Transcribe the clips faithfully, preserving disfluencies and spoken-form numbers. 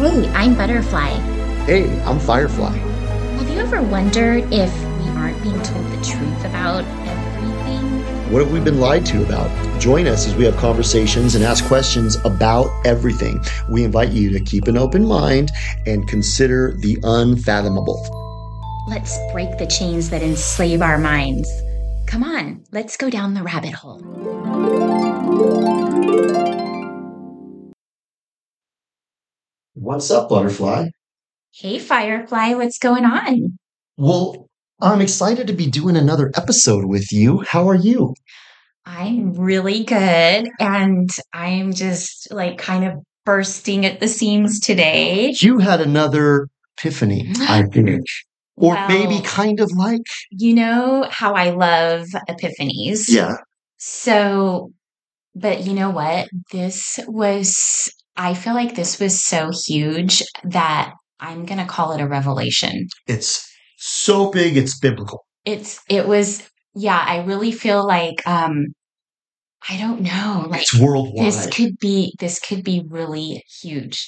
Hey, I'm Butterfly. Hey, I'm Firefly. Have you ever wondered if we aren't being told the truth about everything? What have we been lied to about? Join us as we have conversations and ask questions about everything. We invite you to keep an open mind and consider the unfathomable. Let's break the chains that enslave our minds. Come on, let's go down the rabbit hole. What's up, Butterfly? Hey, Firefly, what's going on? Well, I'm excited to be doing another episode with you. How are you? I'm really good, and I'm just like kind of bursting at the seams today. You had another epiphany, I think. Or Well, maybe kind of like. You know how I love epiphanies. Yeah. So, but you know what? This was, I feel like this was so huge that I'm going to call it a revelation. It's so big, it's biblical. It's, it was, yeah, I really feel like, um, I don't know, like It's worldwide. this could be, this could be really huge.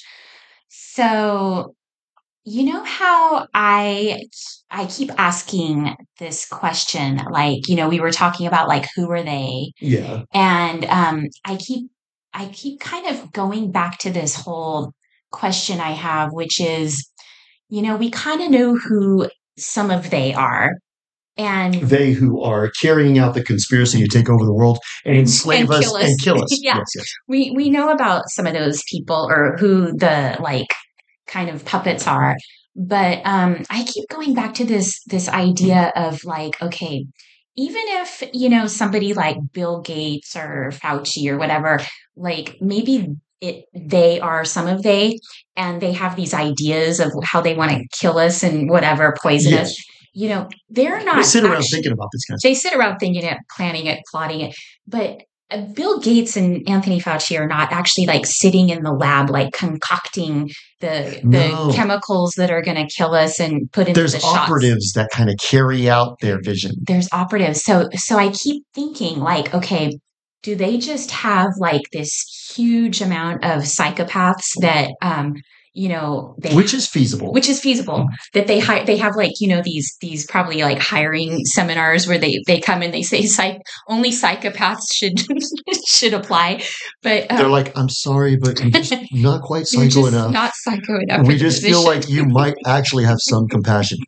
So, you know how I I keep asking this question, like, you know, we were talking about like who are they? Yeah. And um I keep I keep kind of going back to this whole question I have, which is, you know, we kind of know who some of they are. And They who are carrying out the conspiracy to take over the world and enslave and us, kill us. and kill us. Yeah. Yes, yes. we we know about some of those people or who the like kind of puppets are. But um, I keep going back to this this idea of like, okay, even if, you know, somebody like Bill Gates or Fauci or whatever, like maybe it they are some of they, and they have these ideas of how they want to kill us and whatever, poison Yes. us. You know, they're not We sit around actually- thinking about this kind of they sit around thinking it, planning it, plotting it. But uh, Bill Gates and Anthony Fauci are not actually like sitting in the lab, like concocting the the No. chemicals that are going to kill us and put into There's the shots. operatives that kind of carry out their vision. There's operatives. So so I keep thinking like, okay, do they just have like this huge amount of psychopaths that um you know they Which is feasible. which is feasible that they hire they have like you know these these probably like hiring seminars where they they come and they say psych only psychopaths should should apply, but um, They're like, I'm sorry, but you're just not quite you're psycho just enough. not psycho enough for We the just feel position. like you might actually have some compassion.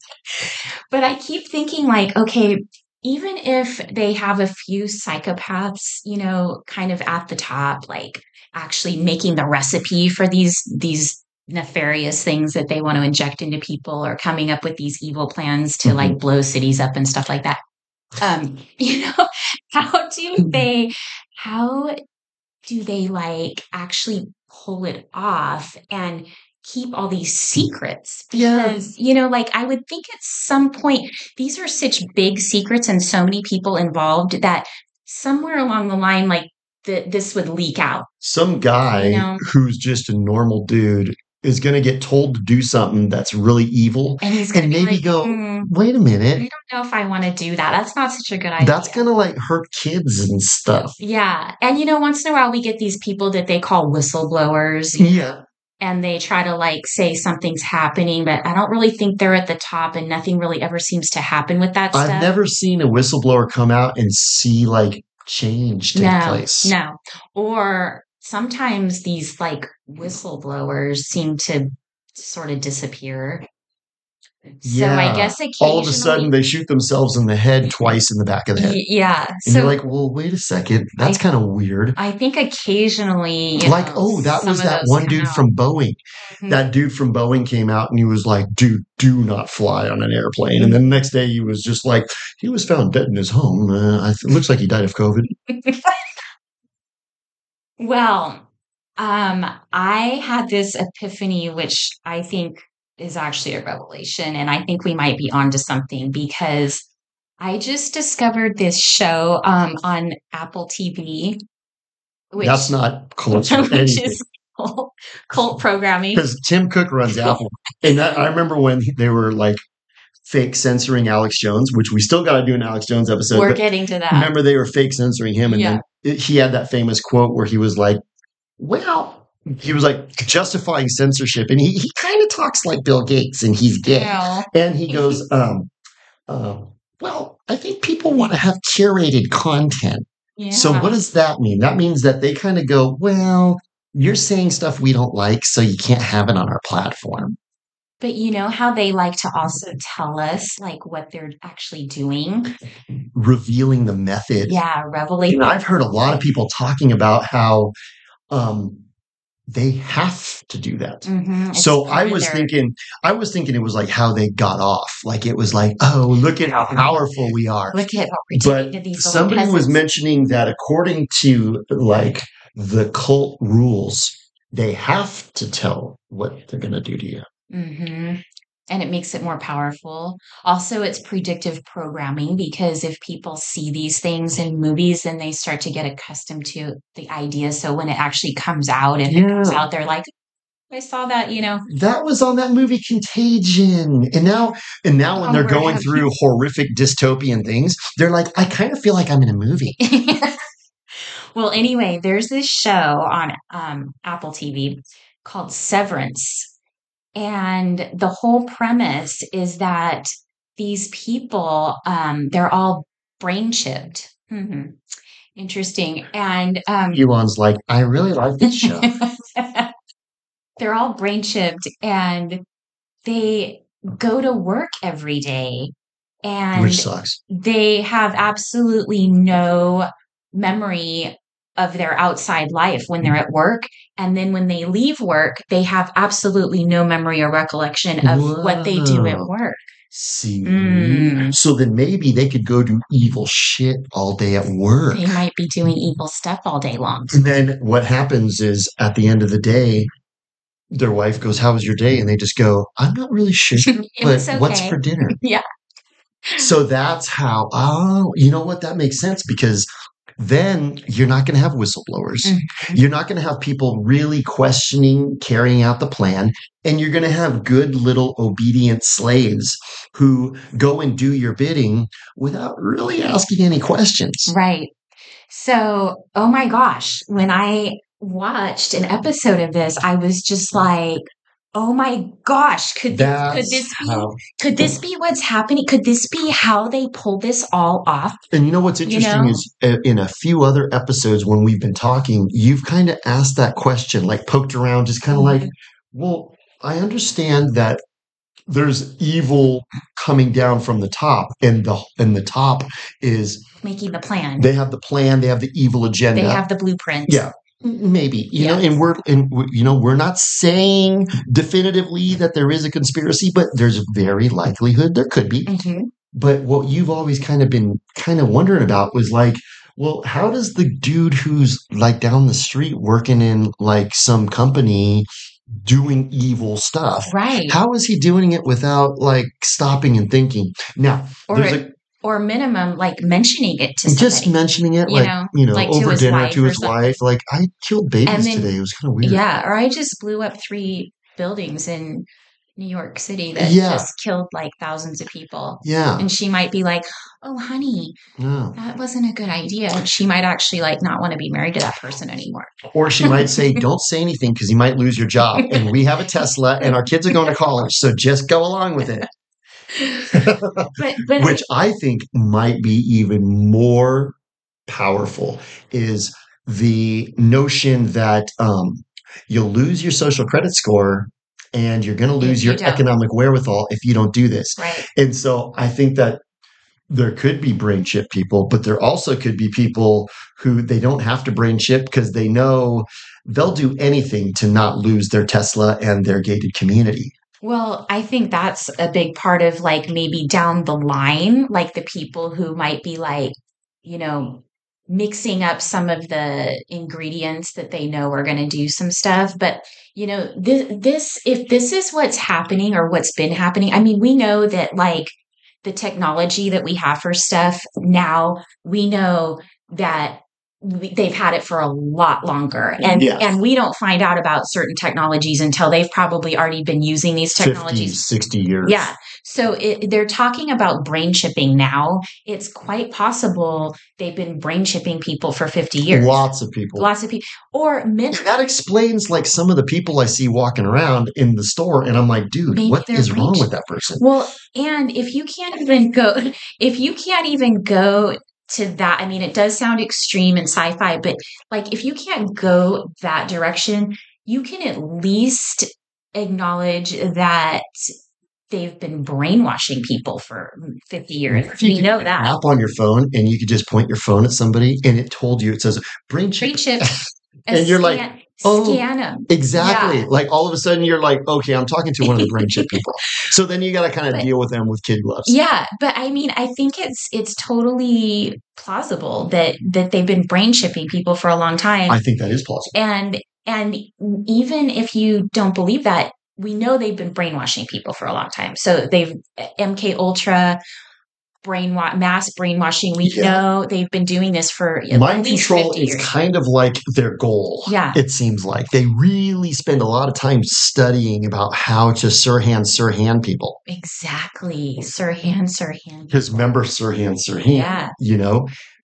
But I keep thinking like, okay, even if they have a few psychopaths, you know, kind of at the top, like actually making the recipe for these these nefarious things that they want to inject into people or coming up with these evil plans to Mhm. like blow cities up and stuff like that. Um, you know, how do they how do they like actually pull it off and keep all these secrets? Yeah. Because, you know, like I would think at some point, these are such big secrets and so many people involved that somewhere along the line, like the, this would leak out. Some guy You know? who's just a normal dude is going to get told to do something that's really evil. And he's going And to be maybe like, go, "Hmm, wait a I minute. don't know if I want to do that. That's not such a good idea." That's going to like hurt kids and stuff. Yeah. And, you know, once in a while we get these people that they call whistleblowers. Yeah. And they try to like say something's happening, but I don't really think they're at the top and nothing really ever seems to happen with that stuff. I've never seen a whistleblower come out and see like change take no, place. No. Or sometimes these like whistleblowers seem to sort of disappear. So I Yeah. guess occasionally. All of a sudden they shoot themselves in the head twice in the back of the head. Y- yeah. And So you're like, well, wait a second. That's I- kind of weird. I think occasionally. you Like, know, oh, that some was of that those one come dude out. from Boeing. Mhm. That dude from Boeing came out and he was like, dude, do not fly on an airplane. And then the next day he was just like, he was found dead in his home. Uh, I th- it looks like he died of COVID. Well, um, I had this epiphany, which I think is actually a revelation, and I think we might be onto something because I just discovered this show um, on Apple T V, which, That's not close to which anything. is cult, cult programming. Because Tim Cook runs Apple. And that, I remember when they were like fake censoring Alex Jones, which we still got to do an Alex Jones episode. We're but getting to that. remember they were fake censoring him. And Yeah. then it, he had that famous quote where he was like, well, he was like justifying censorship, and he, he kind of talks like Bill Gates, and he's gay. Well, And he goes, um, uh, well, I think people want to have curated content. yeah. So what does that mean? That means that they kind of go, well, you're saying stuff we don't like, so you can't have it on our platform. But you know how they like to also tell us like what they're actually doing? Revealing the method. Yeah, You revelation. know, I've heard a lot of people talking about how um, they have to do that. Mm-hmm. It's So I part of was their, thinking, I was thinking it was like how they got off. Like it was like, oh, look at how powerful we are. look at what we're doing But to these little somebody was peasants. mentioning that according to like the cult rules, they have to tell what they're going to do to you. Mm-hmm. And it makes it more powerful. Also, it's predictive programming because if people see these things in movies, then they start to get accustomed to the idea. So when it actually comes out, if it comes Yeah. out, they're like, I saw that, you know. That was on that movie Contagion. And now and now when Oh, they're we're going having through horrific dystopian things, they're like, I kind of feel like I'm in a movie. Well, anyway, there's this show on um, Apple T V called Severance. And the whole premise is that these people, um, they're all brain chipped. Hmm Interesting. And um, Elon's like, I really like this show. they're all brain chipped and they go to work every day Which and sucks. they have absolutely no memory of their outside life when they're at work. And then when they leave work, they have absolutely no memory or recollection of what they do at Whoa. work. See? Mm. So then maybe they could go do evil shit all day at work. They might be doing evil stuff all day long. And then what happens is at the end of the day, their wife goes, how was your day? And they just go, I'm not really sure, It but was what's okay. for dinner? Yeah. So that's how, oh, you know what? That makes sense because then you're not going to have whistleblowers. Mhm. You're not going to have people really questioning, carrying out the plan. And you're going to have good little obedient slaves who go and do your bidding without really asking any questions. Right. So, oh my gosh, when I watched an episode of this, I was just like, oh my gosh, could this, could That's this be how. could this be what's happening? Could this be how they pull this all off? And you know what's You interesting know? is uh, in a few other episodes when we've been talking, you've kind of asked that question, like poked around, just kind of like, Mhm. well, I understand that there's evil coming down from the top, and the and the top is Making the plan. they have the plan, they have the evil agenda. They have the blueprint. Yeah, m- maybe you know, Yes. and we're and we- you know we're not saying definitively that there is a conspiracy, but there's a very likelihood there could be. Mhm. But what you've always kind of been kind of wondering about was like, well, how does the dude who's like down the street working in like some company doing evil stuff, Right. how is he doing it without like stopping and thinking? Now, Or there's a or minimum like mentioning it to just somebody. mentioning it You like, know, you know, like to over his dinner wife to or his something. wife, like, I killed babies And then today. It was kind of weird. yeah, or I just blew up three buildings in New York City that Yeah. just killed like thousands of people. Yeah. And she might be like, "Oh, honey, No. that wasn't a good idea." And she might actually like not want to be married to that person anymore. Or she might say, don't say anything because you might lose your job. And we have a Tesla and our kids are going to college. So just go along with it. But but Which I think might be even more powerful is the notion that um, you'll lose your social credit score and you're going to lose If you your don't. economic wherewithal if you don't do this. right. And so I think that there could be brain chip people, but there also could be people who they don't have to brain chip because they know they'll do anything to not lose their Tesla and their gated community. Well, I think that's a big part of like maybe down the line, like the people who might be like, you know, mixing up some of the ingredients that they know are going to do some stuff. But, you know, this, this, if this is what's happening or what's been happening, I mean, we know that like the technology that we have for stuff now, we know that we, they've had it for a lot longer. And, Yeah. and we don't find out about certain technologies until they've probably already been using these fifty, technologies. sixty years. Yeah. So it, they're talking about brain chipping now. It's quite possible they've been brain chipping people for fifty years. Lots of people. Lots of people. Or men- that explains like some of the people I see walking around in the store, and I'm like, dude, Maybe what they're is wrong brain with that person? Well, and if you can't even go, if you can't even go to that, I mean, it does sound extreme and sci-fi, but like if you can't go that direction, you can at least acknowledge that they've been brainwashing people for fifty years. If you We could know get an that. app on your phone and you could just point your phone at somebody and it told you, it says brain chip. Brain chip. And you're like, scan, oh, scan them. exactly. Yeah. Like all of a sudden you're like, okay, I'm talking to one of the brain chip people. So then you got to kind of But- deal with them with kid gloves. Yeah, but I mean, I think it's it's totally plausible that that they've been brain chipping people for a long time. I think that is plausible. And and even if you don't believe that, we know they've been brainwashing people for a long time. So they've M K Ultra, brainwash, mass brainwashing. We Yeah. know they've been doing this for at Mind least control fifty is years. kind of like their goal. Yeah. It seems like they really spend a lot of time studying about how to Sirhan Sirhan people. Exactly, Sirhan, Sirhan. Because remember Sirhan Sirhan, Yeah. you know,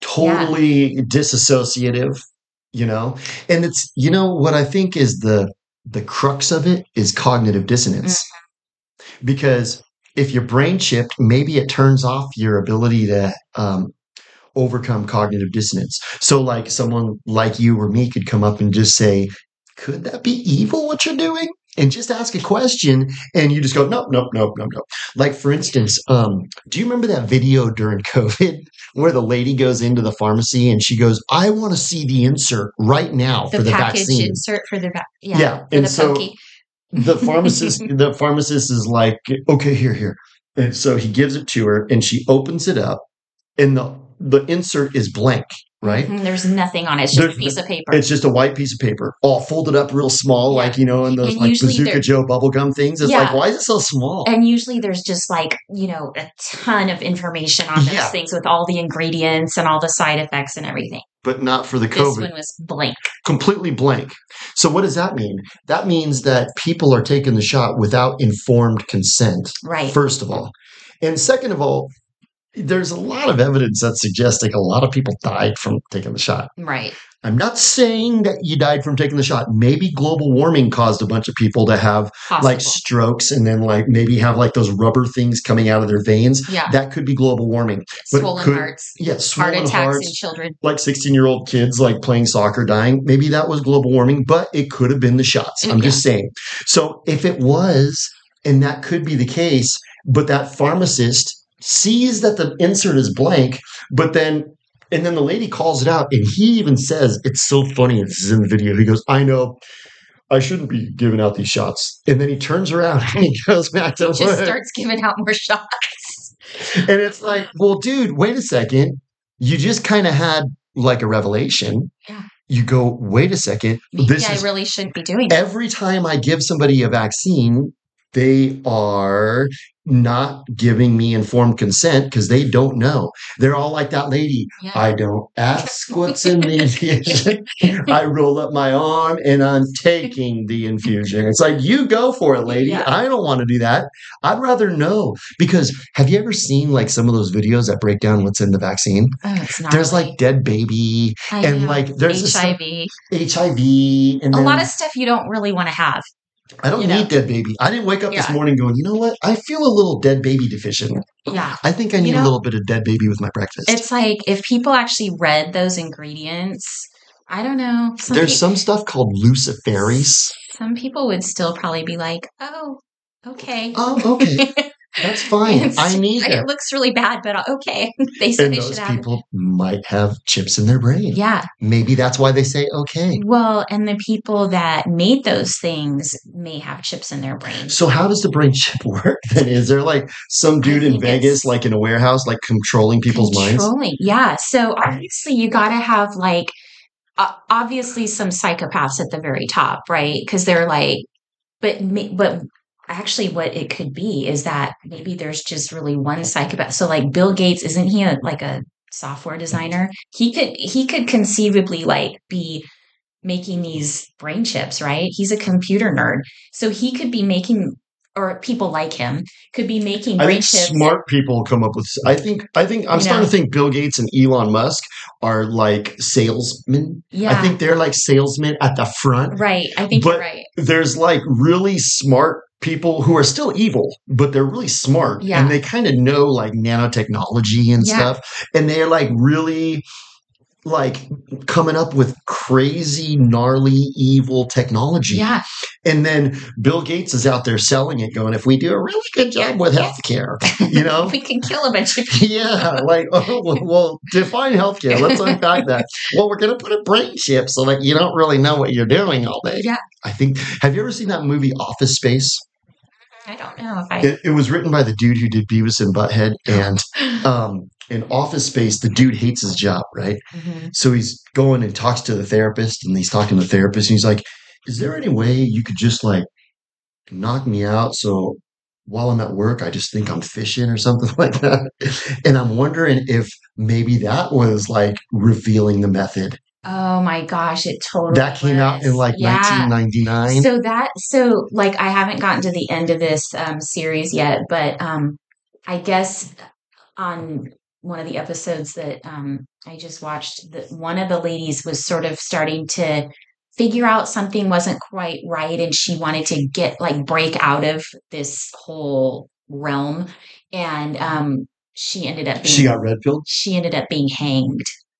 totally disassociative, you know, and it's, you know, what I think is the, the crux of it is cognitive dissonance. Mm-hmm. Because if you're brain chipped, maybe it turns off your ability to um, overcome cognitive dissonance. So like someone like you or me could come up and just say, could that be evil what you're doing? And just ask a question and you just go, nope, nope, nope, nope, nope. Like for instance, um, do you remember that video during COVID where the lady goes into the pharmacy and she goes, I want to see the insert right now The for the package vaccine. insert for the va- yeah, Yeah, for and the so- pokey. The pharmacist, the pharmacist is like, okay, here, here. And so he gives it to her and she opens it up and the, the insert is blank, right? Mhm, there's nothing on it. It's just There's- a piece of paper. It's just a white piece of paper, all folded up real small, Yeah. like, you know, in those And like usually Bazooka they're- Joe bubblegum things. It's Yeah. like, why is it so small? And usually there's just like, you know, a ton of information on those Yeah. things with all the ingredients and all the side effects and everything. But not for the This COVID. one was blank. Completely blank. So what does that mean? That means that people are taking the shot without informed consent, Right. first of all. And second of all, there's a lot of evidence that's suggesting a lot of people died from taking the shot. Right. I'm not saying that you died from taking the shot. Maybe global warming caused a bunch of people to have Possible. like strokes and then like maybe have like those rubber things coming out of their veins. Yeah. That could be global warming. But it Swollen could- hearts. Yeah, Heart swollen attacks hearts, in children. like sixteen year old kids like playing soccer dying. Maybe that was global warming, but it could have been the shots. I'm Yeah. just saying. So if it was, and that could be the case, but that pharmacist sees that the insert is blank, but then and then the lady calls it out and he even says, it's so funny, this is in the video. He goes, I know I shouldn't be giving out these shots. And then he turns around and he goes back to Just work. starts giving out more shots. And it's like, well, dude, wait a second. You just kind of had like a revelation. Yeah. You go, wait a second. Maybe This I is really shouldn't be doing that. every time I give somebody a vaccine, they are not giving me informed consent because they don't know. They're all like that lady. Yeah. I don't ask what's in the infusion. I roll up my arm and I'm taking the infusion. It's like, you go for it, lady. Yeah. I don't want to do that. I'd rather know. Because have you ever seen like some of those videos that break down what's in the vaccine? Oh, it's not. There's like dead baby I and know. like there's this H I V. H I V and A then, lot of stuff you don't really want to have. I don't you need know. dead baby. I didn't wake up this Yeah. morning going, you know what? I feel a little dead baby deficient. Yeah. I think I need You know, a little bit of dead baby with my breakfast. It's like if people actually read those ingredients, I don't know. Some There's peop- some stuff called luciferase. some people would still probably be like, "Oh, okay." Oh, okay. That's fine. It's- I need It that. looks really bad, but okay. They said And they those should have it. people might have chips in their brain. Yeah. Maybe that's why they say okay. Well, and the people that made those things may have chips in their brain. So how does the brain chip work then? Is there like some dude in think Vegas, it's- like in a warehouse, like controlling people's minds? Controlling. Yeah. So obviously you got to have like, uh, obviously some psychopaths at the very top, right? Because they're like, but, ma- but actually what it could be is that maybe there's just really one psychopath. So like Bill Gates, isn't he a, like a software designer? He could, he could conceivably like be making these brain chips, right? He's a computer nerd. So he could be making or people like him could be making I brain think chips. smart people come up with. I think. I think. I'm You starting know? to think Bill Gates and Elon Musk are like salesmen. I Yeah, think they're like salesmen at the front, right. I think you're but right. there's like really smart people who are still evil, but they're really smart Yeah. and they kind of know like nanotechnology and Yeah. stuff, and they're like really like coming up with crazy, gnarly, evil technology. Yeah. And then Bill Gates is out there selling it, going, if we do a really good job with healthcare, you know? We can kill a bunch of people. Yeah, like, oh, well, well, define healthcare. Let's unpack that. Well, we're going to put a brain chip so that you don't really know what you're doing all day. Yeah. I think, have you ever seen that movie Office Space? I don't know if I. It, it was written by the dude who did Beavis and Butthead. And um, in Office Space, the dude hates his job, right? Mhm. So he's going and talks to the therapist, and he's talking to the therapist, and he's like, is there any way you could just like knock me out so while I'm at work, I just think I'm fishing or something like that? And I'm wondering if maybe that was like revealing the method. Oh my gosh, it totally That came out in was. like Yeah. nineteen ninety-nine. So that so like I haven't gotten to the end of this um, series yet, but um, I guess on one of the episodes that um, I just watched, that one of the ladies was sort of starting to figure out something wasn't quite right, and she wanted to get like break out of this whole realm, and um, she ended up being She got red pilled. she ended up being hanged.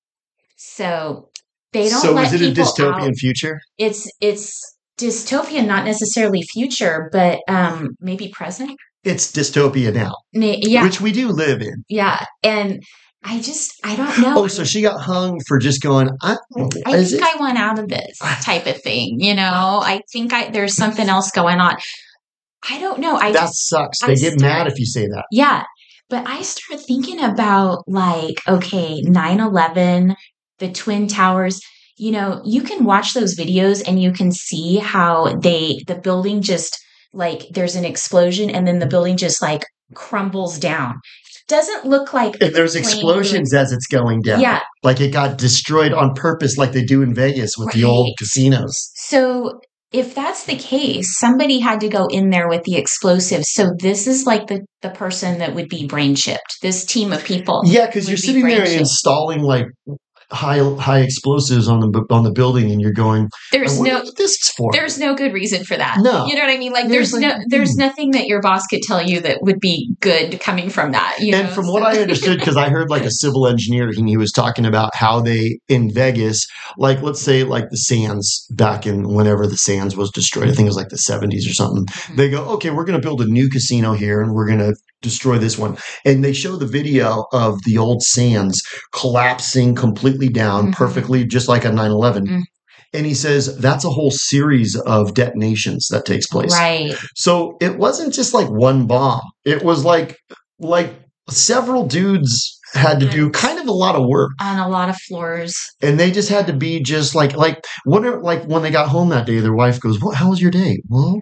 So they don't So let is it a people dystopian out. future? It's it's dystopian, not necessarily future, but um, maybe present. It's dystopia now, May- Yeah, which we do live in. yeah. And I just I don't know. Oh, so she got hung for just going, I, I is think it? I want out of this type of thing. You know, I think I there's something else going on. I don't know. I That just sucks. I They get start, mad if you say that. yeah. But I start thinking about like, okay, nine eleven, the Twin Towers. You know, you can watch those videos and you can see how they the building just like there's an explosion and then the building just like crumbles down. Doesn't look like And there's plane explosions doing- as it's going down. Yeah, Like it got destroyed on purpose, like they do in Vegas with the Right. old casinos. so if that's the case, somebody had to go in there with the explosives. So this is like the, the person that would be brain chipped. This team of people. Yeah, because would you're be sitting there brain chipped. installing like high high explosives on the bu- on the building, and you're going, I There's wonder no what this is for. there's no good reason for that. No. You know what I mean? Like There's there's, like, no there's hmm. nothing that your boss could tell you that would be good coming from that. You And know? from what So- I understood, because I heard like a civil engineer, and he was talking about how they in Vegas, like let's say like the Sands back in whenever the Sands was destroyed, I think it was like the seventies or something. Mhm. They go, okay, we're going to build a new casino here, and we're going to destroy this one. And they show the video of the old Sands collapsing completely down, Mhm. perfectly, just like a nine eleven. Mm. And he says that's a whole series of detonations that takes place. Right. So it wasn't just like one bomb. It was like like several dudes had to do kind of a lot of work, On a lot of floors. and they just had to be just like like what are, like when they got home that day, their wife goes, "Well, how was your day?" Well,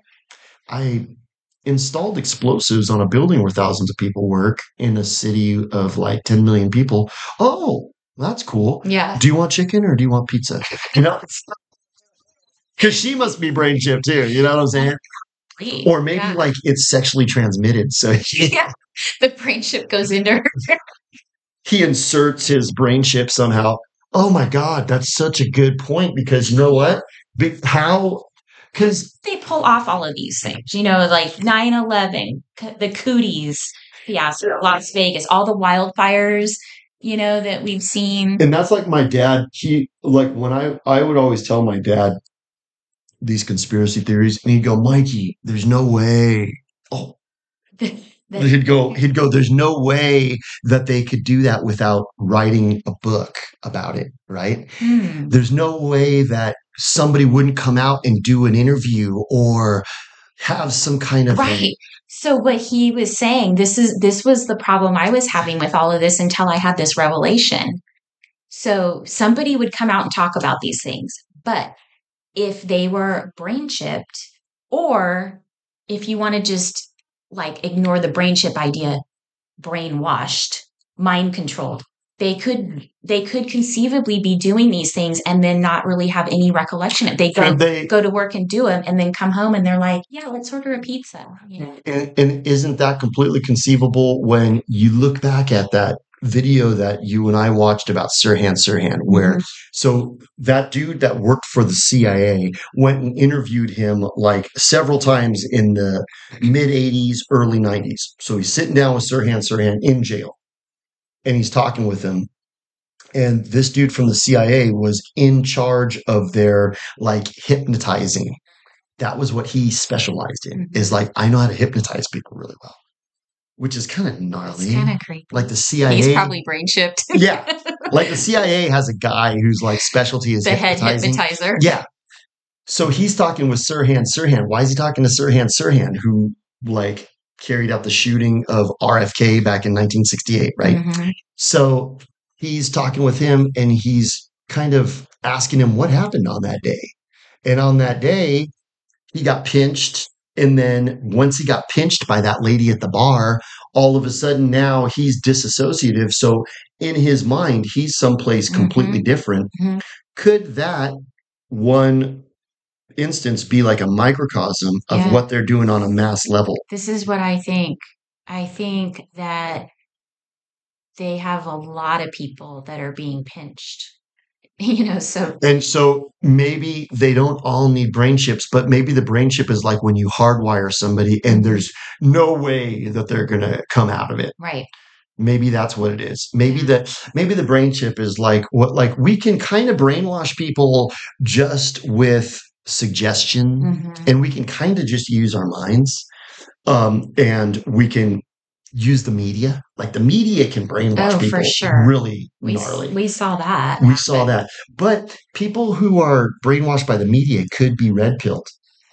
I installed explosives on a building where thousands of people work in a city of like ten million people. Oh, that's cool. Yeah. Do you want chicken or do you want pizza? You know, because she must be brain chipped too. You know what I'm saying? Great. Or maybe Yeah. like it's sexually transmitted. So he, Yeah. The brain chip goes into her. he inserts his brain chip somehow. Oh my God, that's such a good point because you know what? Be- how? Because They pull off all of these things, you know, like nine eleven, c- the cooties fiasco, Las Vegas, all the wildfires, you know, that we've seen. and that's like my dad. He like when I I would always tell my dad these conspiracy theories, and he'd go, "Mikey, there's no way." Oh, that- he'd go, he'd go. There's no way that they could do that without writing a book about it, right? Hmm. There's no way that somebody wouldn't come out and do an interview or have some kind of Right. So what he was saying, this is this was the problem I was having with all of this until I had this revelation. So somebody would come out and talk about these things, but if they were brain chipped, or if you want to just like ignore the brain chip idea, brainwashed, mind controlled, they could they could conceivably be doing these things and then not really have any recollection. They go they, go to work and do them and then come home and they're like, yeah, let's order a pizza. You know? and, and isn't that completely conceivable when you look back at that video that you and I watched about Sirhan Sirhan, where mm-hmm. so that dude that worked for the C I A went and interviewed him like several times in the mid eighties, early nineties. So he's sitting down with Sirhan Sirhan in jail and he's talking with him. And this dude from the C I A was in charge of their like hypnotizing. That was what he specialized in, mm-hmm. is like, I know how to hypnotize people really well. Which is kind of gnarly. It's kind of creepy. Like the C I A. He's probably brain chipped. Yeah. Like the C I A has a guy whose like specialty is the head hypnotizer. Yeah. So he's talking with Sirhan Sirhan. Why is he talking to Sirhan Sirhan, who like carried out the shooting of R F K back in nineteen sixty-eight, right? Mm-hmm. So he's talking with him and he's kind of asking him what happened on that day. And on that day, he got pinched. And then once he got pinched by that lady at the bar, all of a sudden now he's disassociative. So in his mind, he's someplace mm-hmm. completely different. Mm-hmm. Could that one instance be like a microcosm of yeah. what they're doing on a mass level? This is what I think. I think that they have a lot of people that are being pinched. You know, so and so maybe they don't all need brain chips, but maybe the brain chip is like when you hardwire somebody and there's no way that they're going to come out of it. Right. Maybe that's what it is. Maybe that maybe the brain chip is like what like we can kind of brainwash people just with suggestion, mm-hmm. and we can kind of just use our minds, um, and we can use the media. Like the media can brainwash oh, people for sure. really we, gnarly. We saw that. We happen. saw that. But people who are brainwashed by the media could be red pilled.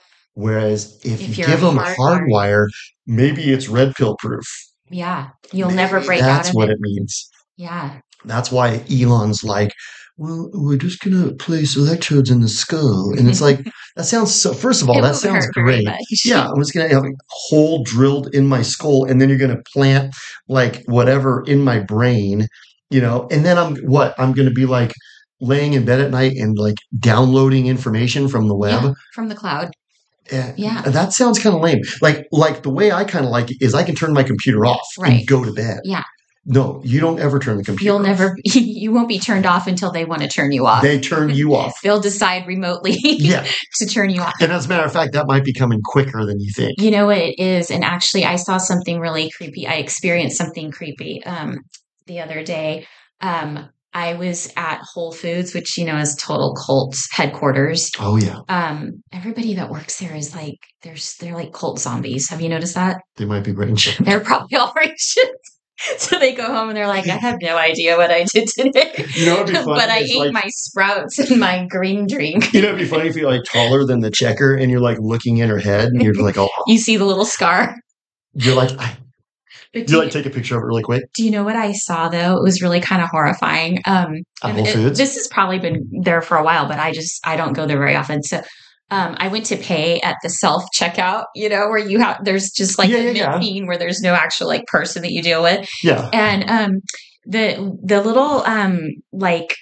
Whereas if, if you give them a hardwire, maybe it's red pill proof. Yeah. You'll maybe never break out of it. That's what it means. Yeah. That's why Elon's like, well, we're just going to place electrodes in the skull. And it's like, that sounds so, first of all, it that sounds great. Yeah, I'm just going to have a hole drilled in my skull, and then you're going to plant like whatever in my brain, you know, and then I'm what? I'm going to be like laying in bed at night and like downloading information from the web. Yeah, from the cloud. Uh, yeah. That sounds kind of lame. Like, like the way I kind of like it is I can turn my computer off right. and go to bed. Yeah. No, you don't ever turn the computer You'll off. never, you won't be turned off until they want to turn you off. They turn you off. They'll decide remotely yeah. to turn you off. And as a matter of fact, that might be coming quicker than you think. You know what it is? And actually, I saw something really creepy. I experienced something creepy um, the other day. Um, I was at Whole Foods, which, you know, is Total Cult's headquarters. Oh, yeah. Um, everybody that works there is like, they're, they're like cult zombies. Have you noticed that? They might be brain chipped. They're probably all brain chipped. So they go home and they're like, I have no idea what I did today. You know, it'd be funny. But I ate like, my sprouts and my green drink. You know, it'd be funny if you're like taller than the checker and you're like looking in her head and you're like, oh. You see the little scar. You're like, I. But do you like take a picture of it really quick? Do you know what I saw though? It was really kind of horrifying. Um, At Whole Foods? It, this has probably been there for a while, but I just, I don't go there very often. So Um, I went to pay at the self checkout, you know, where you have, there's just like yeah, a yeah, machine yeah. where there's no actual like person that you deal with. Yeah. And, um, the, the little, um, like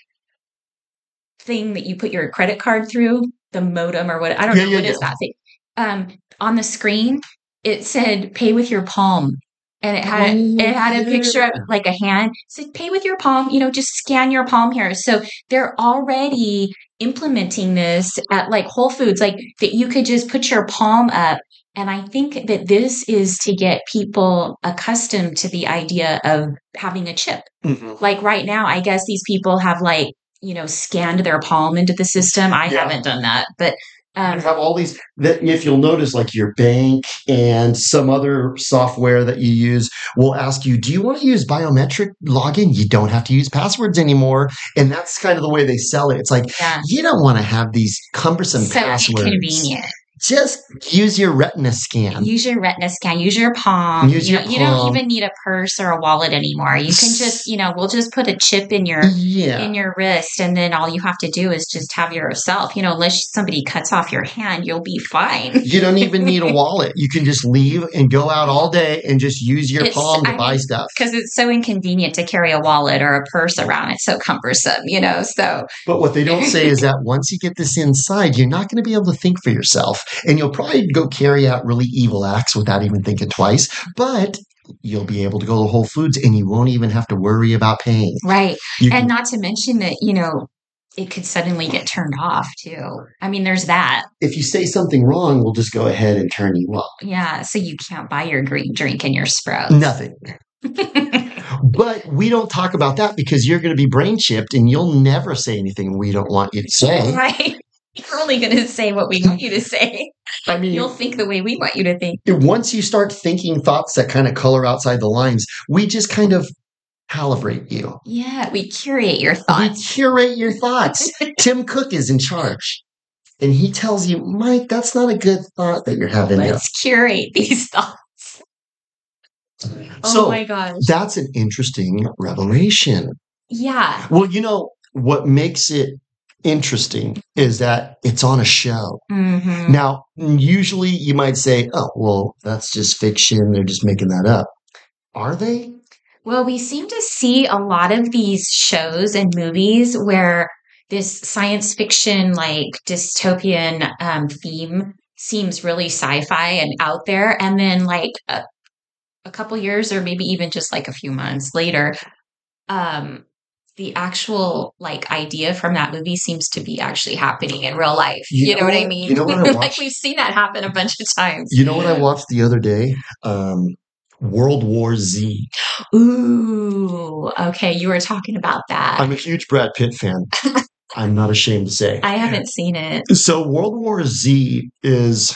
thing that you put your credit card through, the modem or what, I don't yeah, know yeah, what yeah. is that thing. Um, on the screen, it said pay with your palm. And it had oh, it had a yeah. picture of like a hand. It said, pay with your palm, you know, just scan your palm here. So they're already implementing this at like Whole Foods, like that you could just put your palm up. And I think that this is to get people accustomed to the idea of having a chip. Mm-hmm. Like right now, I guess these people have like, you know, scanned their palm into the system. I yeah. haven't done that, but Um, you have all these that if you'll notice, like your bank and some other software that you use will ask you, do you want to use biometric login? You don't have to use passwords anymore. And that's kind of the way they sell it. It's like, yeah. you don't want to have these cumbersome so passwords. Inconvenient. just use your retina scan. Use your retina scan. Use your palm. Use you your know, you don't palm. even need a purse or a wallet anymore. You can just, you know, we'll just put a chip in your Yeah. in your wrist, and then all you have to do is just have yourself. You know, unless somebody cuts off your hand, you'll be fine. You don't even need a wallet. You can just leave and go out all day and just use your It's, palm to I buy mean, stuff. because it's so inconvenient to carry a wallet or a purse around. It's so cumbersome, you know. So, But what they don't say is that once you get this inside, you're not going to be able to think for yourself. And you'll probably go carry out really evil acts without even thinking twice. But you'll be able to go to Whole Foods and you won't even have to worry about paying. right. You And can, not to mention that, you know, it could suddenly get turned off too. I mean, there's that. if you say something wrong, we'll just go ahead and turn you off. Yeah. So you can't buy your green drink and your Sprouts. Nothing. But we don't talk about that because you're going to be brain chipped and you'll never say anything we don't want you to say. Right. You're only going to say what we want you to say. I mean, You'll think the way we want you to think. once you start thinking thoughts that kind of color outside the lines, we just kind of calibrate you. Yeah. We curate your We thoughts. curate your thoughts. Tim Cook is in charge. And he tells you, Mike, that's not a good thought that you're having there. Let's curate these thoughts. Oh So my gosh. that's an interesting revelation. Yeah. Well, you know, what makes it interesting is that it's on a show. Mm-hmm. Now, usually you might say, oh, well, that's just fiction. They're just making that up. Are they? Well, we seem to see a lot of these shows and movies where this science fiction, like dystopian um, theme seems really sci-fi and out there. And then like a, a couple years or maybe even just like a few months later, um, the actual like idea from that movie seems to be actually happening in real life. You You, know know what I what- mean? you know what I Like watched? we've seen that happen a bunch of times. You know what I watched the other day? Um, World War Z. Ooh, okay. You were talking about that. I'm a huge Brad Pitt fan. I'm not ashamed to say. I haven't seen it. So World War Z is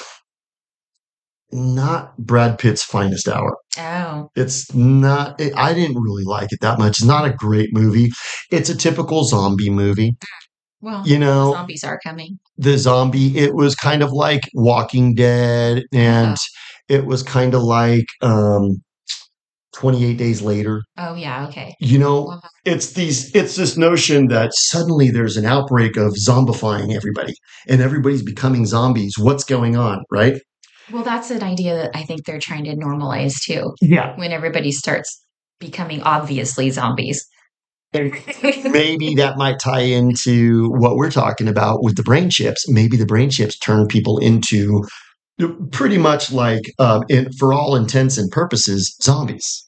not Brad Pitt's finest hour. Oh, It's not, it, I didn't really like it that much. It's not a great movie. It's a typical zombie movie. well, You know, zombies are coming. the zombie, it was kind of like Walking Dead and it was kind of like um, twenty-eight Days Later. Oh, yeah. Okay. You know, Well, it's these, it's this notion that suddenly there's an outbreak of zombifying everybody and everybody's becoming zombies. What's going on, right? well, that's an idea that I think they're trying to normalize too. Yeah. When everybody starts becoming obviously zombies. And maybe that might tie into what we're talking about with the brain chips. Maybe the brain chips turn people into pretty much like, um, in, for all intents and purposes, zombies.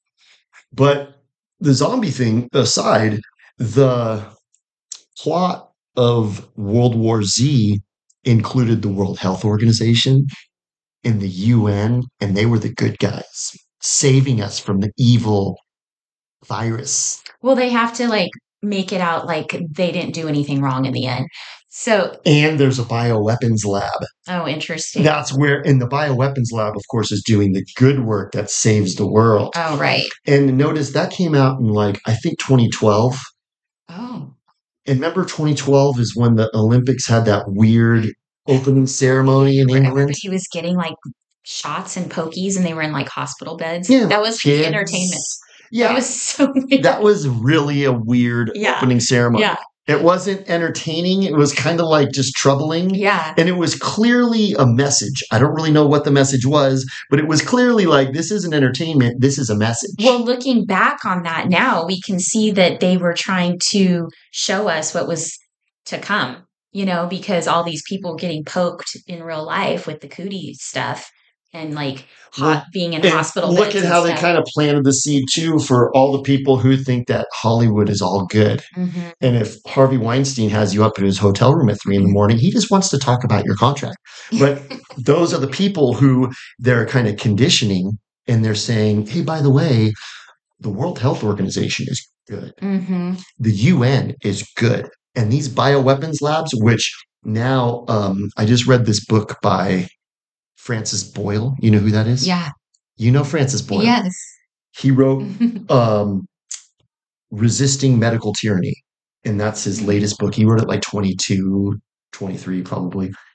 But the zombie thing aside, the plot of World War Z included the World Health Organization and the U N, and they were the good guys, saving us from the evil virus. Well, they have to like make it out like they didn't do anything wrong in the end. So, And there's a bioweapons lab. oh, interesting. That's where, and the bioweapons lab, of course, is doing the good work that saves the world. Oh, right. And notice that came out in like, I think twenty twelve. Oh, And remember twenty twelve is when the Olympics had that weird opening ceremony in where England? everybody was getting like shots and pokies and they were in like hospital beds. Yeah. That was Kids. entertainment. Yeah. That was so weird. That was really a weird Yeah. opening ceremony. Yeah. It wasn't entertaining. It was kind of like just troubling. Yeah. And it was clearly a message. I don't really know what the message was, but it was clearly like, this isn't entertainment. This is a message. Well, looking back on that now, we can see that they were trying to show us what was to come, you know, because all these people getting poked in real life with the cootie stuff and like hot, Well, being in And hospital look beds at and how they stuff. kind of planted the seed too for all the people who think that Hollywood is all good. Mhm. And if Harvey Weinstein has you up in his hotel room at three in the morning, he just wants to talk about your contract. But those are the people who they're kind of conditioning and they're saying, hey, by the way, the World Health Organization is good. Mhm. The U N is good. And these bioweapons labs, which now um, I just read this book by Francis Boyle. You know who that is? Yeah. You know Francis Boyle. Yes. He wrote um, Resisting Medical Tyranny. And that's his latest book. He wrote it like twenty-two, twenty-three probably.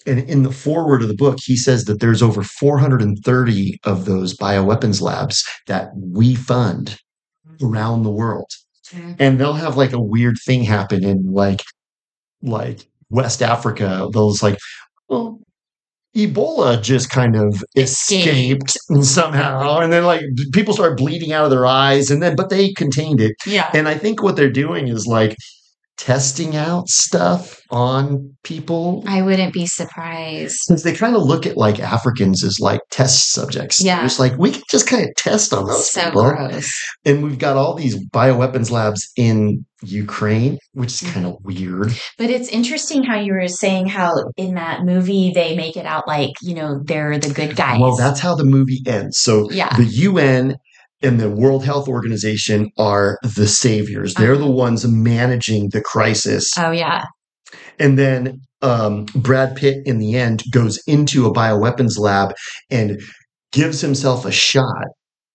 and in the foreword of the book, he says that there's over four hundred thirty of those bioweapons labs that we fund around the world. Mm-hmm. And they'll have like a weird thing happen in like like West Africa. They'll just like, well, Ebola just kind of escaped, escaped somehow. And then like people start bleeding out of their eyes and then, but they contained it. Yeah. And I think what they're doing is like testing out stuff on people. I wouldn't be surprised. Because they kind of look at like Africans as like test subjects. Yeah. It's like, we can just kind of test on those so people. Gross. And we've got all these bioweapons labs in Ukraine, which is kind of weird. But it's interesting how you were saying how in that movie they make it out like, you know, they're the good guys. Well, that's how the movie ends. So yeah. the U N and the World Health Organization are the saviors. They're uh-huh. the ones managing the crisis. Oh, yeah. And then um, Brad Pitt, in the end, goes into a bioweapons lab and gives himself a shot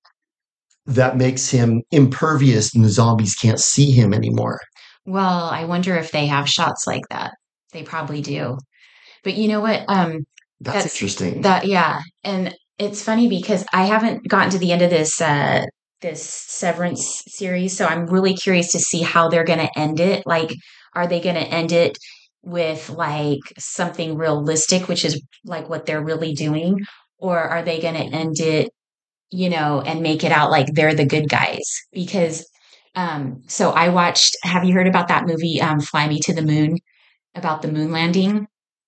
that makes him impervious and the zombies can't see him anymore. Well, I wonder if they have shots like that. They probably do. But you know what? Um, that's, that's interesting. That yeah. And it's funny because I haven't gotten to the end of this uh, this Severance series, so I'm really curious to see how they're going to end it. Like, are they going to end it with like something realistic, which is like what they're really doing, or are they going to end it, you know, and make it out like they're the good guys? Because um, so I watched. Have you heard about that movie, um, Fly Me to the Moon, about the moon landing?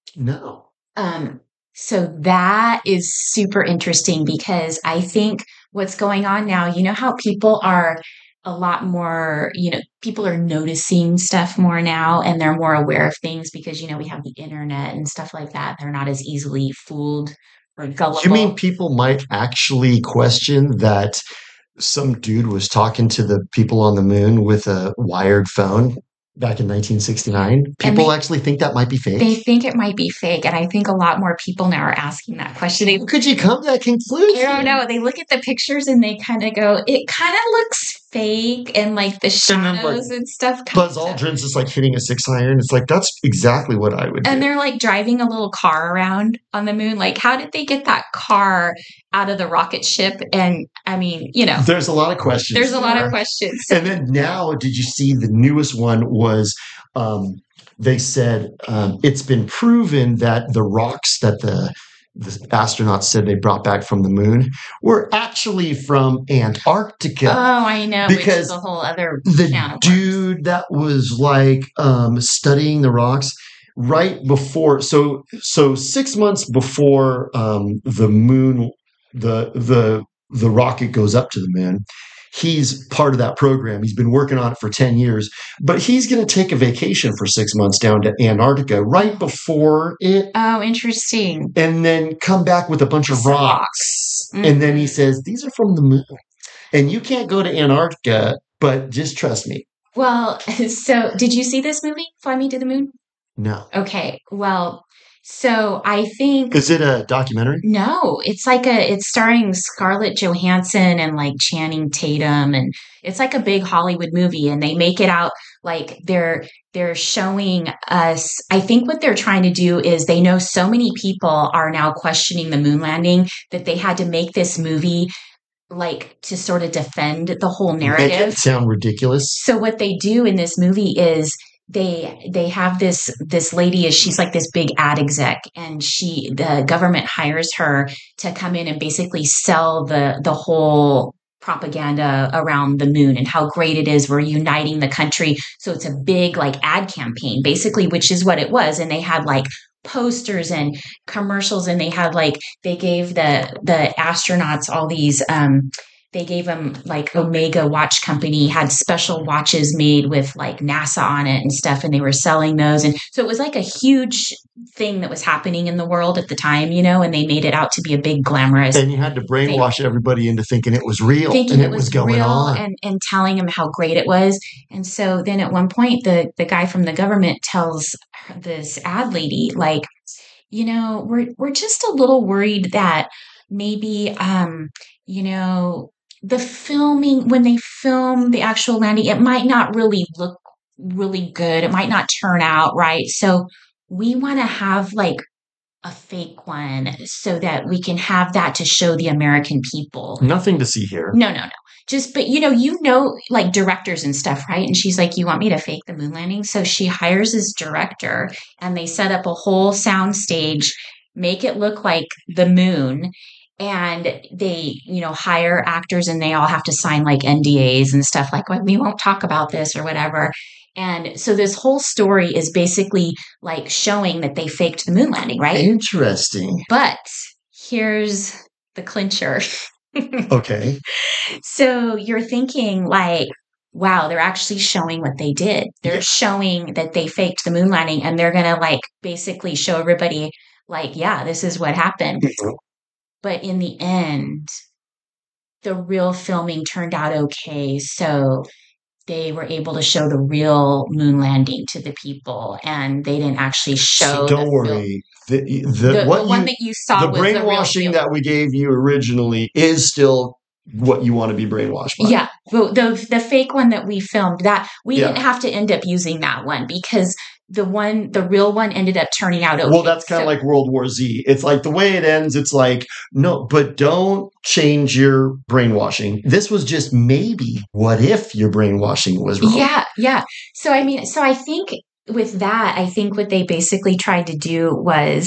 No. Um. So that is super interesting because I think what's going on now, you know how people are a lot more, you know, people are noticing stuff more now and they're more aware of things because, you know, we have the internet and stuff like that. They're not as easily fooled or gullible. You mean people might actually question that some dude was talking to the people on the moon with a wired phone back in nineteen sixty-nine? People they, actually think that might be fake? They think it might be fake. And I think a lot more people now are asking that question. They, How could you come to that conclusion? I don't know. They look at the pictures and they kind of go, it kind of looks fake. And like the shadows and, like, and stuff. Buzz Aldrin's just like hitting a six iron. It's like, that's exactly what I would do. And they're like driving a little car around on the moon. Like, how did they get that car out of the rocket ship? And I mean, you know. There's a lot of questions. There's a there. lot of questions. And then now, did you see the newest one was um, they said um, it's been proven that the rocks that the the astronauts said they brought back from the moon were actually from Antarctica. Oh, I know. Because which is a whole other the dude that was like um, studying the rocks right before, so so six months before um, the moon, the the the rocket goes up to the moon. He's part of that program. He's been working on it for ten years, but he's going to take a vacation for six months down to Antarctica right before it. Oh, interesting. And then come back with a bunch of Some rocks. rocks. Mm-hmm. And then he says, these are from the moon. And you can't go to Antarctica, but just trust me. Well, so did you see this movie, Fly Me to the Moon? No. Okay. Well, so I think... Is it a documentary? No, it's like a, it's starring Scarlett Johansson and like Channing Tatum. And it's like a big Hollywood movie and they make it out like they're, they're showing us, I think what they're trying to do is they know so many people are now questioning the moon landing that they had to make this movie like to sort of defend the whole narrative. Make it sound ridiculous. So what they do in this movie is they they have this this lady is she's like this big ad exec and she the government hires her to come in and basically sell the the whole propaganda around the moon and how great it is. We're uniting the country. So it's a big like ad campaign basically, which is what it was. And they had like posters and commercials and they had like they gave the the astronauts all these um they gave them like Omega Watch Company had special watches made with like NASA on it and stuff. And they were selling those. And so it was like a huge thing that was happening in the world at the time, you know, and they made it out to be a big glamorous. And you had to brainwash thing. everybody into thinking it was real. Thinking and it, it was, was going real on. And, and telling them how great it was. And so then at one point, the, the guy from the government tells this ad lady, like, you know, we're, we're just a little worried that maybe, um, you know, the filming, when they film the actual landing, it might not really look really good. It might not turn out right. So we want to have like a fake one so that we can have that to show the American people. Nothing to see here. No, no, no. Just, but you know, you know, like directors and stuff, right? And she's like, you want me to fake the moon landing? So she hires this director and they set up a whole sound stage, make it look like the moon. And they, you know, hire actors and they all have to sign like N D As and stuff like, well, we won't talk about this or whatever. And so this whole story is basically like showing that they faked the moon landing, right? Interesting. But here's the clincher. Okay. So you're thinking like, wow, they're actually showing what they did. They're Yeah. showing that they faked the moon landing and they're going to like basically show everybody like, yeah, this is what happened. Mhm. But in the end, the real filming turned out okay. So they were able to show the real moon landing to the people and they didn't actually show So don't the worry. film. The, the, The, what the one you, that you saw the was the real brainwashing film. that we gave you originally is still what you want to be brainwashed by. Yeah, but the the fake one that we filmed, that we Yeah. didn't have to end up using that one because the one, the real one ended up turning out okay. Well, that's kind of So- like World War Z. It's like the way it ends, it's like, no, but don't change your brainwashing. This was just maybe what if your brainwashing was wrong. Yeah, yeah. So I mean, so I think with that, I think what they basically tried to do was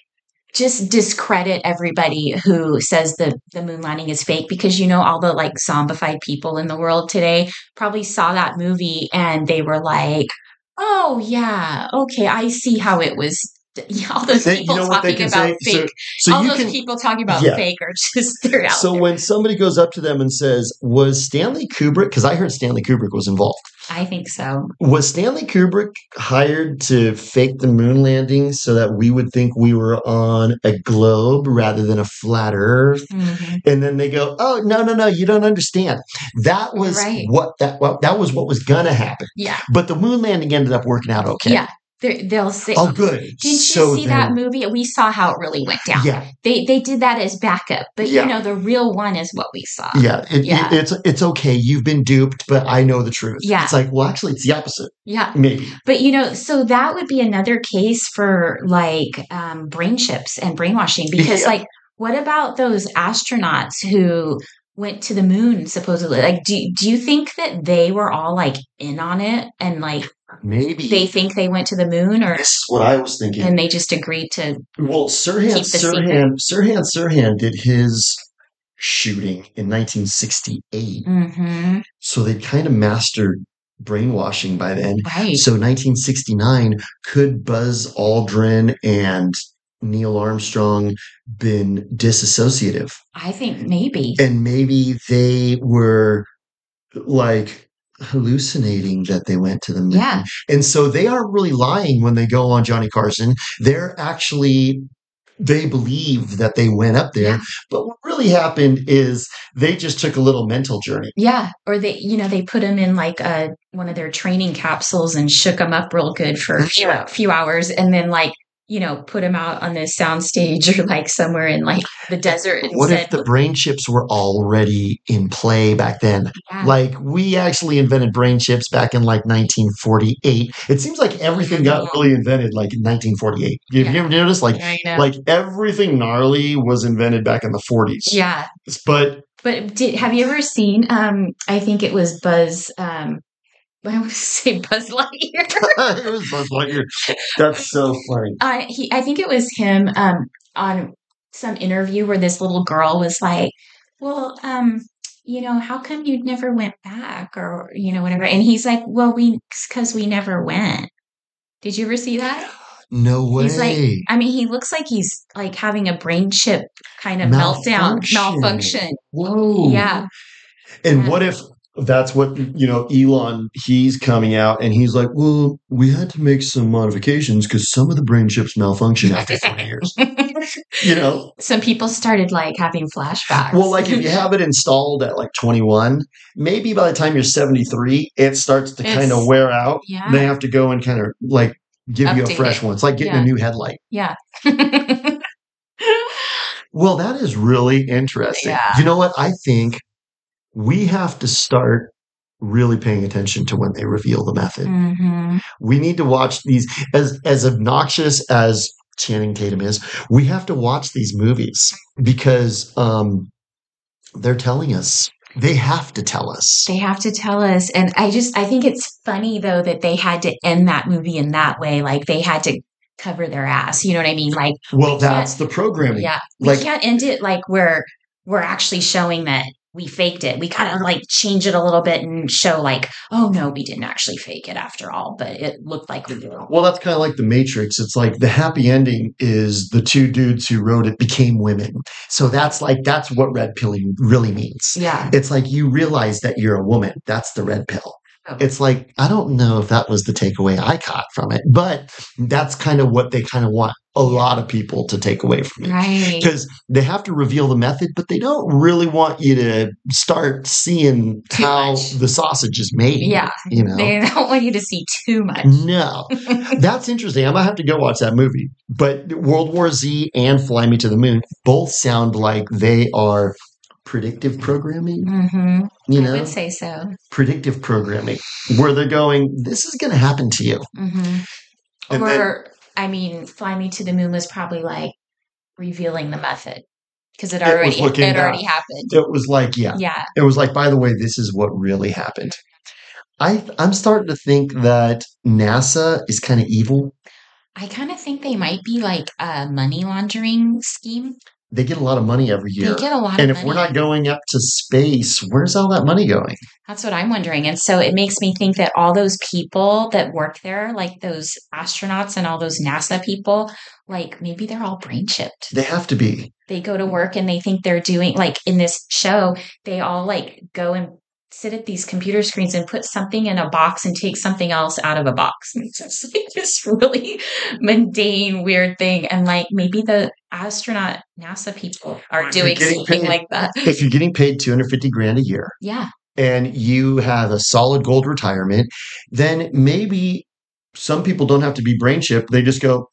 just discredit everybody who says the, the moon landing is fake because, you know, all the like zombified people in the world today probably saw that movie and they were like, oh yeah, okay, I see how it was. All those They- you people know what they talking can about say? So- fake. So all you those can, people talking about Yeah. fake are just they're out so there. when somebody goes up to them and says, was Stanley Kubrick, because I heard Stanley Kubrick was involved. I think so. Was Stanley Kubrick hired to fake the moon landing so that we would think we were on a globe rather than a flat Earth? Mhm. And then they go, "Oh no, no, no! You don't understand. That was Right. what that what, that was what was gonna happen. Yeah, But the moon landing ended up working out okay. yeah. They're, they'll say. Oh, good. Didn't you So see that then- movie? We saw how it really went down. Yeah, They they did that as backup, but Yeah. you know the real one is what we saw. yeah. It, Yeah. it- it's it's okay. You've been duped, but I know the truth. Yeah. It's like, well, actually, it's the opposite. Yeah. Maybe. But you know, so that would be another case for like um, brain chips and brainwashing because Yeah. like, what about those astronauts who went to the moon supposedly? Like, do do you think that they were all like in on it and like Maybe they think they went to the moon or this is what I was thinking. and they just agreed to? Well, Sirhan Keep the Sirhan Sirhan Sirhan did his shooting in nineteen sixty-eight, Mm-hmm. so they kind of mastered brainwashing by then. Right. So nineteen sixty-nine, could Buzz Aldrin and Neil Armstrong been disassociative? I think maybe. And maybe they were like hallucinating that they went to the moon. Yeah. And so they aren't really lying when they go on Johnny Carson. They're actually they believe that they went up there. Yeah. But what really happened is they just took a little mental journey. Yeah, or they, you know, they put them in like a one of their training capsules and shook them up real good for a few, Yeah. few hours, and then like, you know, put them out on the sound stage or like somewhere in like the desert. And What said, if the brain chips were already in play back then? yeah, Like we actually invented brain chips back in like nineteen forty-eight. It seems like everything got really invented like in nineteen forty-eight. Have Yeah. you ever noticed? Like I know. like everything gnarly was invented back in the forties. yeah. But But did have you ever seen? Um, I think it was Buzz. Um, I would say Buzz Lightyear. it was Buzz Lightyear. That's so funny. I he I think it was him um on some interview where this little girl was like, well, um, you know, how come you never went back or you know whatever? And he's like, well, we because we never went. Did you ever see that? No way. He's like, I mean, he looks like he's like having a brain chip kind of meltdown, Malfunction. malfunction. Whoa. Yeah, And Yeah. what if that's what, you know, Elon, he's coming out and he's like, well, we had to make some modifications because some of the brain chips malfunction after twenty years. You know? some people started like having flashbacks. Well, like if you have it installed at like twenty-one, maybe by the time you're seventy-three, it starts to kind It's- of wear out. yeah, They have to go and kind of like give you a Update fresh it. one. It's like getting Yeah. a new headlight. yeah. Well, that is really interesting. Yeah. You know what? I think we have to start really paying attention to when they reveal the method. hmm We need to watch these as as obnoxious as Channing Tatum is. We have to watch these movies because um, they're telling us. They have to tell us. They have to tell us. And I just, I think it's funny though that they had to end that movie in that way. Like they had to cover their ass. You know what I mean? Like, Well, we that's can't, the programming. yeah, we Like, can't end it like we're, we're actually showing that we faked it. We kind of like change it a little bit and show like, oh no, we didn't actually fake it after all, but it looked like we did. well, that's kind of like the Matrix. It's like the happy ending is the two dudes who wrote it became women. So that's like, that's what red pilling really means. Yeah. It's like you realize that you're a woman. That's the red pill. Oh. It's like, I don't know if that was the takeaway I caught from it, but that's kind of what they kind of want a lot of people to take away from it. Right. Because they have to reveal the method, but they don't really want you to start seeing Too how much. the sausage is made. Yeah. You know? They don't want you to see too much. No. That's interesting. I might have to go watch that movie. But World War Z and Fly Me to the Moon both sound like they are predictive programming. Mm-hmm. You I know, would say so. predictive programming, where they're going, this is going to happen to you. Mm-hmm. And or, then- I mean, Fly Me to the Moon was probably like revealing the method because it It was already looking it back. already happened. It was like, yeah, Yeah. it was like, by the way, this is what really happened. I, I'm starting to think that NASA is kind of evil. I kind of think they might be like a money laundering scheme. They get a lot of money every year. They get a lot and of if money. we're not going up to space, where's all that money going? That's what I'm wondering. And so it makes me think that all those people that work there, like those astronauts and all those NASA people, like maybe they're all brain chipped. They have to be. They go to work and they think they're doing, like in this show, they all like go and sit at these computer screens and put something in a box and take something else out of a box. And it's just like this really mundane, weird thing. And like maybe the astronaut NASA people are If you're doing getting something paid- like that. If you're getting paid two hundred fifty grand a year Yeah. and you have a solid gold retirement, then maybe some people don't have to be brain chipped. They just go,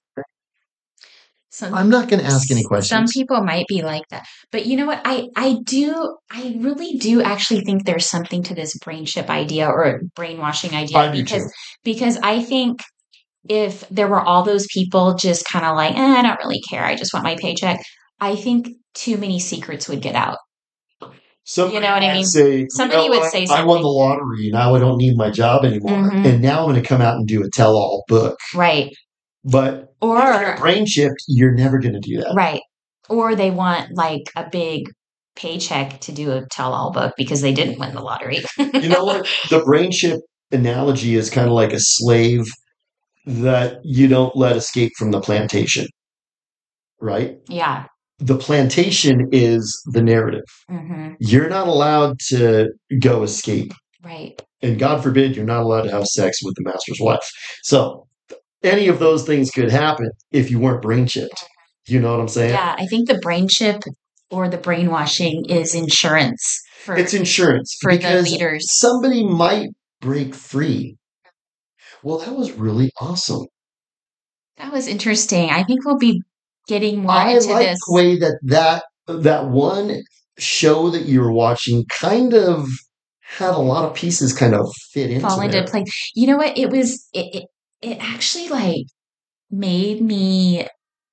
Some, I'm not going to ask any questions. Some people might be like that. But you know what? I, I do, I really do actually think there's something to this brain chip idea or brainwashing idea I do because, too. because I think if there were all those people just kind of like, eh, I don't really care. I just want my paycheck. I think too many secrets would get out. Somebody You know what I might mean? Say, you Somebody know would what? say I won something. the lottery. Now I don't need my job anymore. Mhm. And now I'm going to come out and do a tell-all book. Right. But if you're Or, brain chipped, you're never going to do that. right. Or they want like a big paycheck to do a tell-all book because they didn't win the lottery. You know what? The brain chip analogy is kind of like a slave that you don't let escape from the plantation, right? Yeah. The plantation is the narrative. Hmm. You're not allowed to go escape. Right. And God forbid, you're not allowed to have sex with the master's wife. So any of those things could happen if you weren't brain chipped. You know what I'm saying? Yeah, I think the brain chip or the brainwashing is insurance for It's insurance for the because leaders. somebody might break free. Well, that was really awesome. That was interesting. I think we'll be getting more I into like this. the way that, that that one show that you were watching kind of had a lot of pieces kind of fit into Fall into there. place. You know what? It was it, it it actually like made me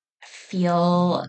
feel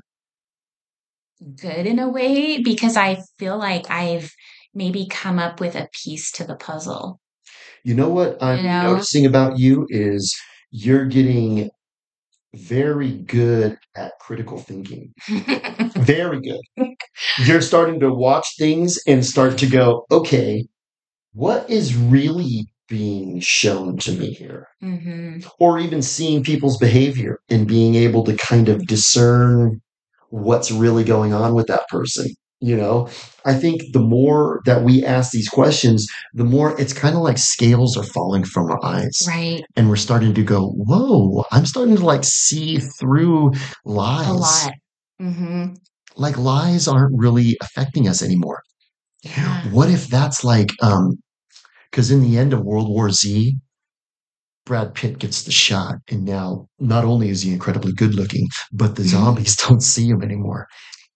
good in a way because I feel like I've maybe come up with a piece to the puzzle. You know what I'm You know? noticing about you is you're getting very good at critical thinking. Very good. You're starting to watch things and start to go, okay, what is really being shown to me here? Hmm. Or even seeing people's behavior and being able to kind of discern what's really going on with that person. You know, I think the more that we ask these questions, the more it's kind of like scales are falling from our eyes. Right. And we're starting to go, whoa, I'm starting to like see through lies. A lot. Hmm. Like lies aren't really affecting us anymore. Yeah. What if that's like, um, because in the end of World War Z, Brad Pitt gets the shot, and now not only is he incredibly good looking, but the zombies don't see him anymore.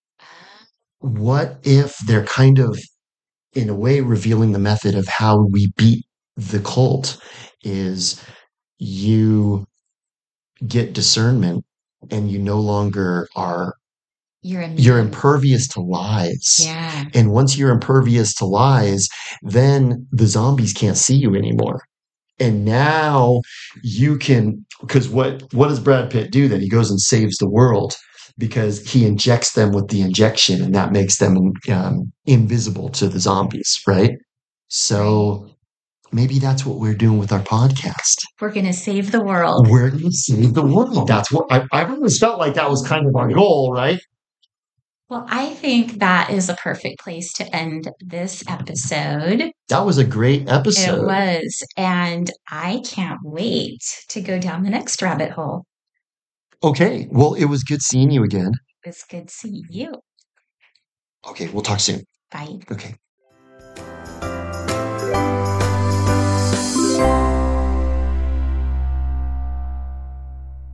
What if they're kind of, in a way, revealing the method of how we beat the cult is you get discernment and you no longer are You're immune. you're impervious to lies. Yeah. And once you're impervious to lies, then the zombies can't see you anymore. And now you can, because what what does Brad Pitt do then? He goes and saves the world because he injects them with the injection, and that makes them um, invisible to the zombies, right? So Right. maybe that's what we're doing with our podcast. We're going to save the world. We're going to save the world. That's what I, I've always felt like that was kind of our goal, right? Well, I think that is a perfect place to end this episode. That was a great It episode. was. And I can't wait to go down the next rabbit hole. Okay. Well, it was good seeing you again. It was good seeing you. Okay. We'll talk soon. Bye. Okay.